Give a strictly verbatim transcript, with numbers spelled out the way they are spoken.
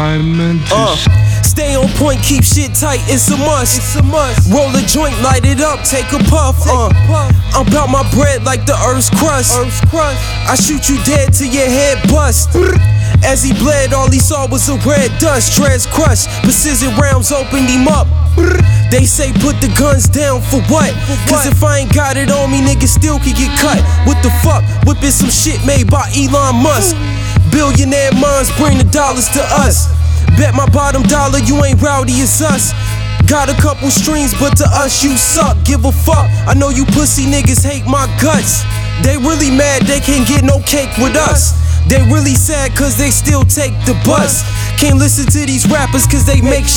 diamond. Uh, stay on point, keep shit tight, it's a must. It's a must. Roll a joint, light it up, take a puff. Uh, I'm about my bread like the earth's crust. Earth's crust. I shoot you dead till your head bust. As he bled, all he saw was a red dust. Dreads crushed, precision rounds opened him up. They say put the guns down for what? Cause if I ain't got it on me, niggas still can get cut. What the fuck? Whipping some shit made by Elon Musk. Billionaire minds bring the dollars to us. Bet my bottom dollar you ain't rowdy as us. Got a couple streams, but to us you suck. Give a fuck. I know you pussy niggas hate my guts. They really mad they can't get no cake with us. They really sad cause they still take the bus. Can't listen to these rappers cause they make